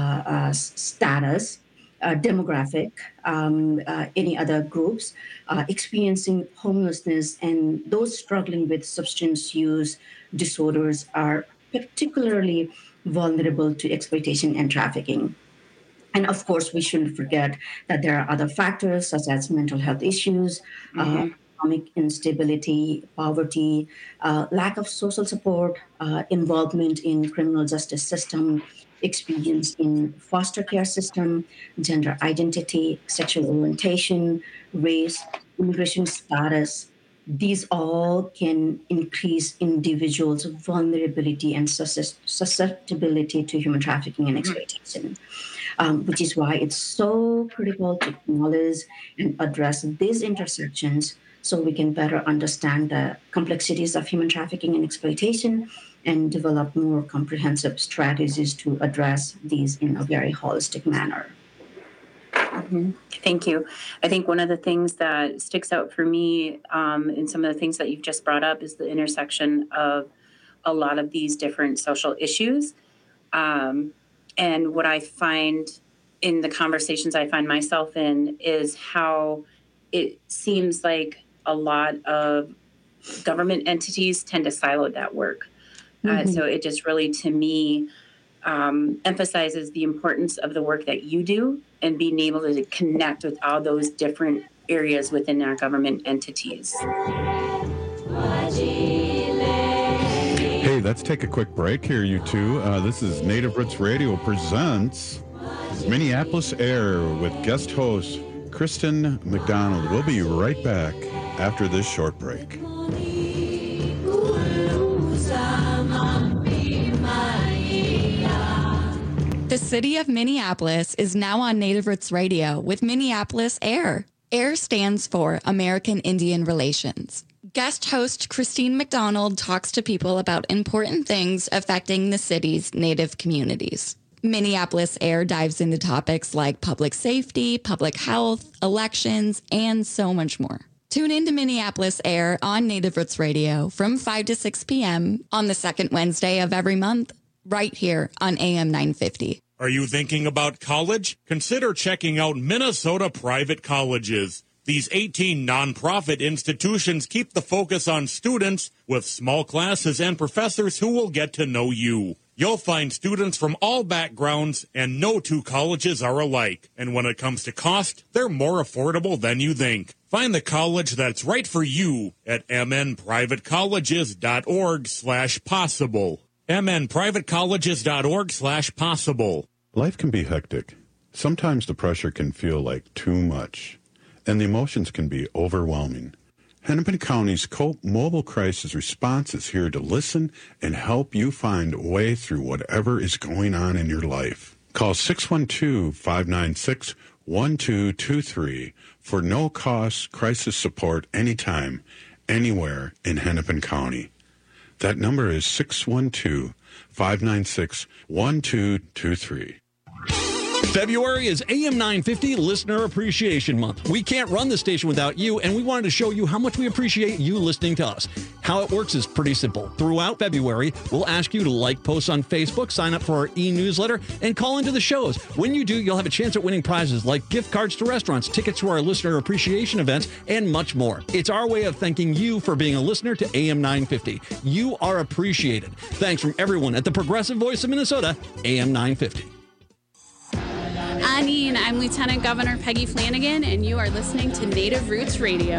status, demographic, any other groups, experiencing homelessness and those struggling with substance use disorders are particularly vulnerable to exploitation and trafficking. And of course, we shouldn't forget that there are other factors such as mental health issues, economic instability, poverty, lack of social support, involvement in criminal justice system, experience in foster care system, gender identity, sexual orientation, race, immigration status. These all can increase individuals' vulnerability and susceptibility to human trafficking and exploitation, which is why it's so critical to acknowledge and address these intersections so we can better understand the complexities of human trafficking and exploitation and develop more comprehensive strategies to address these in a very holistic manner. Mm-hmm. Thank you. I think one of the things that sticks out for me in some of the things that you've just brought up is the intersection of a lot of these different social issues. And what I find in the conversations I find myself in is how it seems like a lot of government entities tend to silo that work. So it just really, to me, emphasizes the importance of the work that you do and being able to connect with all those different areas within our government entities. Hey, let's take a quick break here, you two. This is Native Roots Radio presents Minneapolis Air with guest host Kristen McDonald. We'll be right back after this short break. The city of Minneapolis is now on Native Roots Radio with Minneapolis Air. AIR stands for American Indian Relations. Guest host Christine McDonald talks to people about important things affecting the city's Native communities. Minneapolis Air dives into topics like public safety, public health, elections, and so much more. Tune in to Minneapolis Air on Native Roots Radio from 5 to 6 p.m. on the second Wednesday of every month, right here on AM 950. Are you thinking about college? Consider checking out Minnesota Private Colleges. These 18 nonprofit institutions keep the focus on students with small classes and professors who will get to know you. You'll find students from all backgrounds, and no two colleges are alike. And when it comes to cost, they're more affordable than you think. Find the college that's right for you at mnprivatecolleges.org/possible. mnprivatecolleges.org/possible. Life can be hectic. Sometimes the pressure can feel like too much, and the emotions can be overwhelming. Hennepin County's COPE Mobile Crisis Response is here to listen and help you find a way through whatever is going on in your life. Call 612-596-1223 for no-cost crisis support anytime, anywhere in Hennepin County. That number is 612-596-1223. February is AM 950 Listener Appreciation Month. We can't run the station without you, and we wanted to show you how much we appreciate you listening to us. How it works is pretty simple. Throughout February, we'll ask you to like posts on Facebook, sign up for our e-newsletter, and call into the shows. When you do, you'll have a chance at winning prizes like gift cards to restaurants, tickets to our listener appreciation events, and much more. It's our way of thanking you for being a listener to AM 950. You are appreciated. Thanks from everyone at the Progressive Voice of Minnesota, AM 950. Anine, I'm Lieutenant Governor Peggy Flanagan, and you are listening to Native Roots Radio.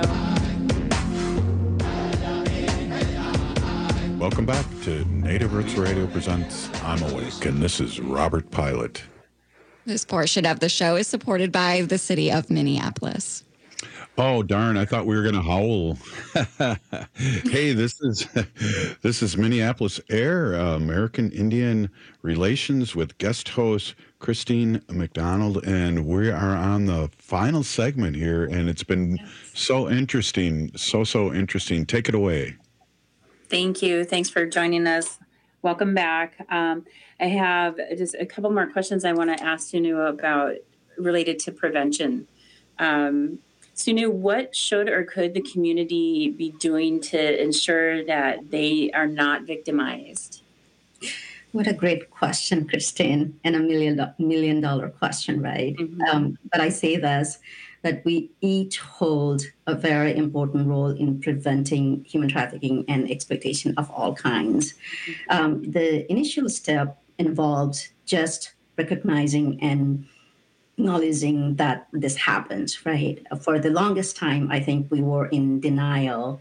Welcome back to Native Roots Radio presents I'm Awake, and this is Robert Pilot. This portion of the show is supported by the city of Minneapolis. Oh, darn. I thought we were going to howl. Hey, this is Minneapolis Air, American Indian Relations with guest host Christine McDonald. And we are on the final segment here. And it's been so interesting. So interesting. Take it away. Thank you. Thanks for joining us. Welcome back. I have just a couple more questions I want to ask Sunu about related to prevention. Sunu, what should or could the community be doing to ensure that they are not victimized? What a great question, Christine, and $1 million question, right? Mm-hmm. But I say this, that we each hold a very important role in preventing human trafficking and exploitation of all kinds. The initial step involves just recognizing and acknowledging that this happens, right? For the longest time, I think we were in denial.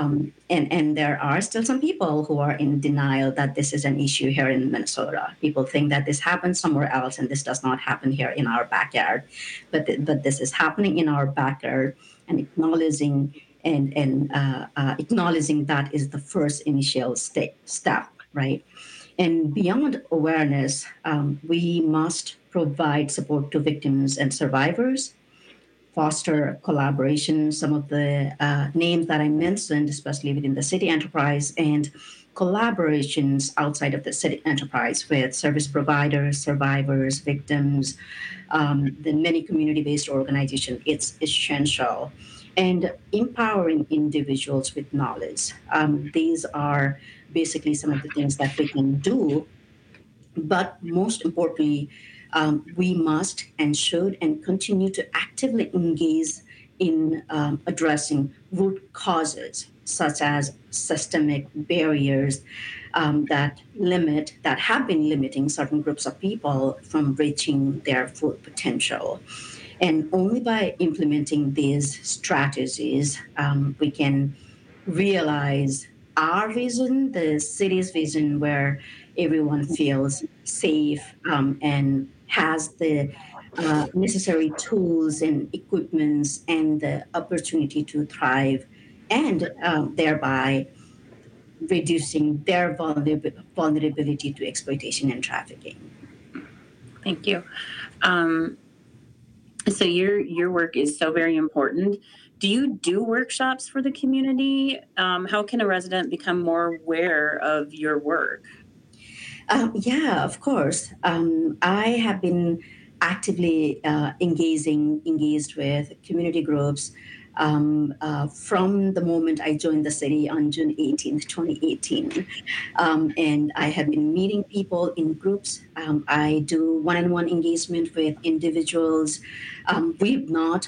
And there are still some people who are in denial that this is an issue here in Minnesota. People think that this happens somewhere else and this does not happen here in our backyard. But this is happening in our backyard, and acknowledging acknowledging that is the first initial step, right? And beyond awareness, we must provide support to victims and survivors, foster collaboration. Some of the names that I mentioned, especially within the city enterprise, and collaborations outside of the city enterprise with service providers, survivors, victims, the many community-based organizations, it's essential. And empowering individuals with knowledge. These are basically some of the things that we can do. But most importantly, we must and should and continue to actively engage in addressing root causes, such as systemic barriers that have been limiting certain groups of people from reaching their full potential. And only by implementing these strategies, we can realize our vision, the city's vision, where everyone feels safe and has the necessary tools and equipments and the opportunity to thrive, and thereby reducing their vulnerability to exploitation and trafficking. Thank you. So your work is so very important. Do you do workshops for the community? How can a resident become more aware of your work? Yeah, of course. I have been actively engaged with community groups from the moment I joined the city on June 18th, 2018. And I have been meeting people in groups. I do one-on-one engagement with individuals. We've not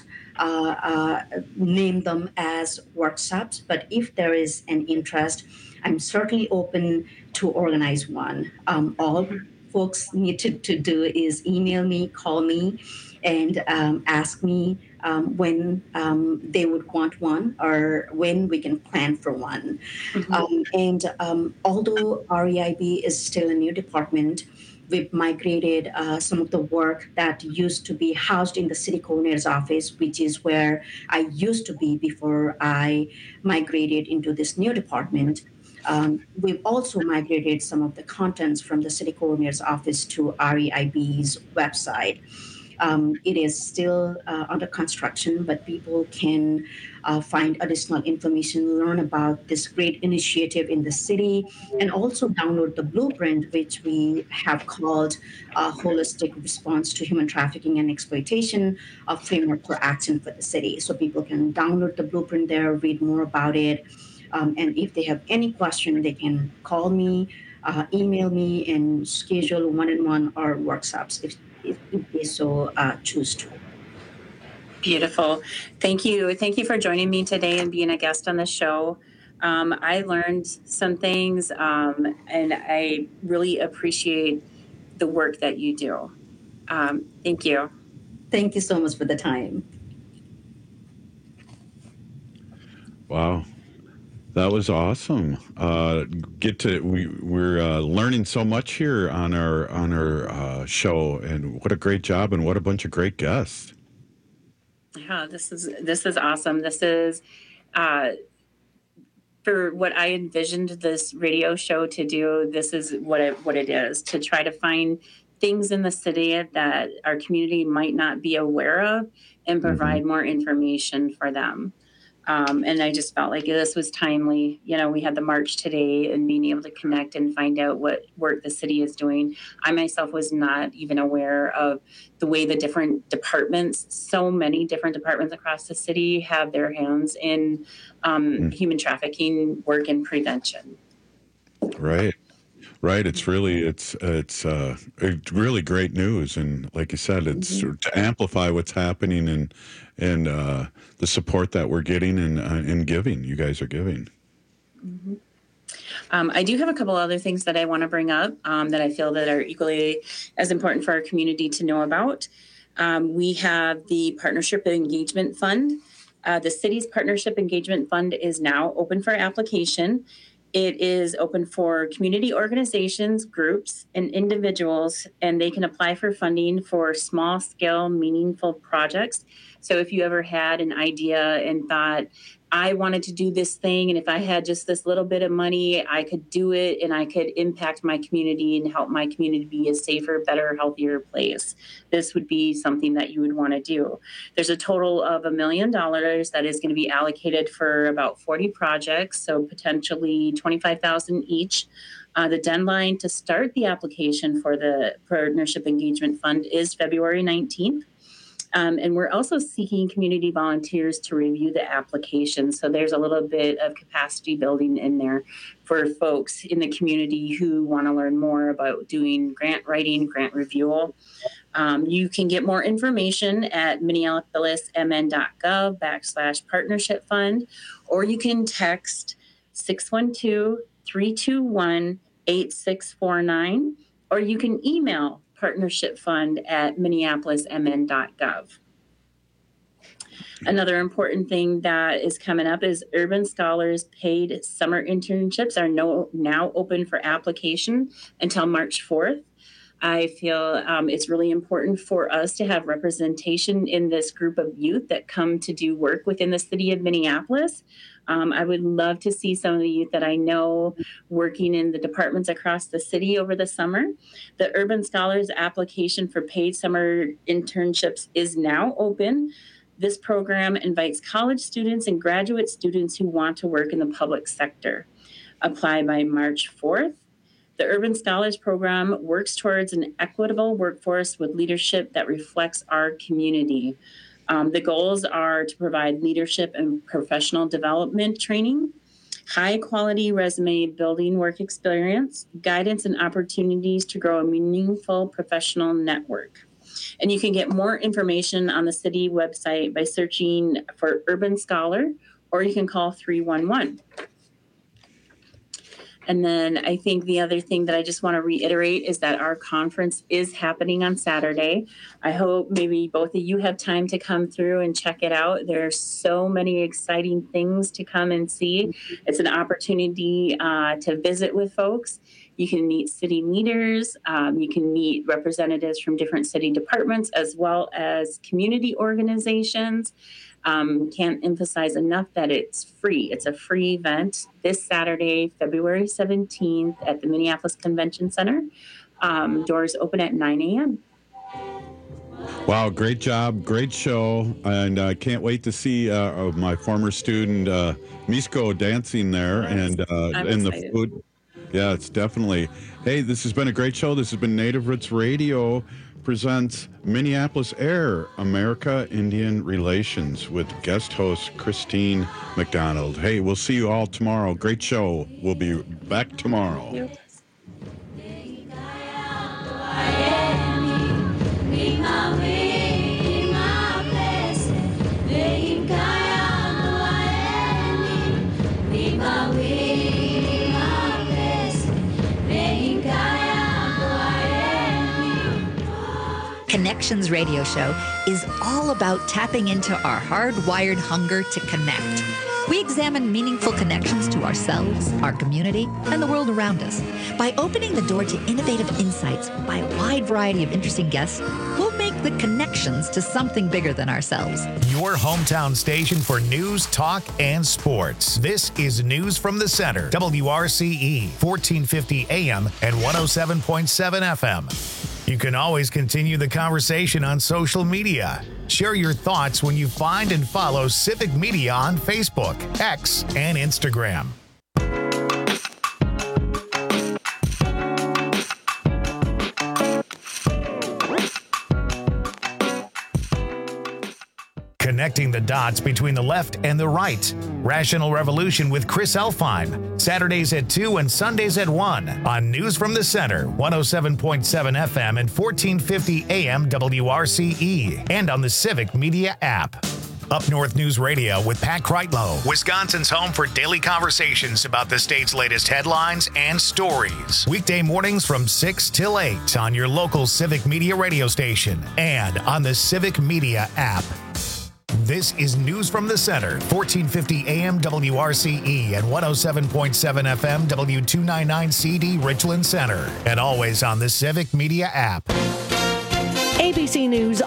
named them as workshops, but if there is an interest, I'm certainly open to organize one. All folks need to do is email me, call me, and ask me when they would want one or when we can plan for one. Mm-hmm. Although REIB is still a new department, we've migrated some of the work that used to be housed in the city coordinator's office, which is where I used to be before I migrated into this new department. We've also migrated some of the contents from the city coordinator's office to REIB's website. It is still under construction, but people can find additional information, learn about this great initiative in the city, and also download the blueprint, which we have called a Holistic Response to Human Trafficking and Exploitation, a framework for action for the city. So people can download the blueprint there, read more about it. And if they have any question, they can call me, email me, and schedule one-on-one or workshops if they so choose to. Beautiful. Thank you. Thank you for joining me today and being a guest on the show. I learned some things, and I really appreciate the work that you do. Thank you. Thank you so much for the time. Wow. That was awesome. We're learning so much here on our show, and what a great job and what a bunch of great guests. Yeah, this is awesome. This is for what I envisioned this radio show to do. This is what it is, to try to find things in the city that our community might not be aware of and provide more information for them. And I just felt like this was timely. You know, we had the march today, and being able to connect and find out what work the city is doing. I myself was not even aware of the way the different departments, so many different departments across the city, have their hands in human trafficking work and prevention. Right. Right. It's really great news. And like you said, it's to amplify what's happening and the support that we're getting and giving. You guys are giving. I do have a couple other things that I want to bring up that I feel that are equally as important for our community to know about. We have the Partnership Engagement Fund. The city's Partnership Engagement Fund is now open for application. It is open for community organizations, groups, and individuals, and they can apply for funding for small-scale, meaningful projects. So if you ever had an idea and thought, I wanted to do this thing, and if I had just this little bit of money, I could do it, and I could impact my community and help my community be a safer, better, healthier place, this would be something that you would want to do. There's a total of $1 million that is going to be allocated for about 40 projects, so potentially $25,000 each. The deadline to start the application for the Partnership Engagement Fund is February 19th. And we're also seeking community volunteers to review the application. So there's a little bit of capacity building in there for folks in the community who want to learn more about doing grant writing, grant review. You can get more information at minneapolismn.gov/partnership fund, or you can text 612-321-8649, or you can email partnershipfund@minneapolismn.gov. Another important thing that is coming up is Urban Scholars paid summer internships are now open for application until March 4th. I feel it's really important for us to have representation in this group of youth that come to do work within the city of Minneapolis. I would love to see some of the youth that I know working in the departments across the city over the summer. The Urban Scholars application for paid summer internships is now open. This program invites college students and graduate students who want to work in the public sector. Apply by March 4th. The Urban Scholars Program works towards an equitable workforce with leadership that reflects our community. The goals are to provide leadership and professional development training, high quality resume building work experience, guidance and opportunities to grow a meaningful professional network. And you can get more information on the city website by searching for Urban Scholar, or you can call 311. And then I think the other thing that I just want to reiterate is that our conference is happening on Saturday. I hope maybe both of you have time to come through and check it out. There's so many exciting things to come and see. It's an opportunity to visit with folks. You can meet city leaders. You can meet representatives from different city departments as well as community organizations. Can't emphasize enough that it's free. It's a free event this Saturday, February 17th at the Minneapolis Convention Center. Doors open at 9 a.m. Wow, great job, great show, and I can't wait to see my former student Misko dancing there and the food. Yeah, it's definitely. Hey, this has been a great show. This has been Native Roots Radio presents Minneapolis Air, America Indian Relations with guest host Christine McDonald. Hey, we'll see you all tomorrow. Great show. We'll be back tomorrow. Thank you. Connections Radio Show is all about tapping into our hardwired hunger to connect. We examine meaningful connections to ourselves, our community, and the world around us. By opening the door to innovative insights by a wide variety of interesting guests, we'll make the connections to something bigger than ourselves. Your hometown station for news, talk, and sports. This is News from the Center, WRCE, 1450 AM and 107.7 FM. You can always continue the conversation on social media. Share your thoughts when you find and follow Civic Media on Facebook, X, and Instagram. Connecting the dots between the left and the right. Rational Revolution with Chris Elfheim. Saturdays at 2 and Sundays at 1 on News from the Center, 107.7 FM and 1450 AM WRCE, and on the Civic Media app. Up North News Radio with Pat Kreitlow, Wisconsin's home for daily conversations about the state's latest headlines and stories. Weekday mornings from 6 till 8 on your local Civic Media radio station and on the Civic Media app. This is News from the Center, 1450 AM WRCE and 107.7 FM W299CD Richland Center, and always on the Civic Media app. ABC News,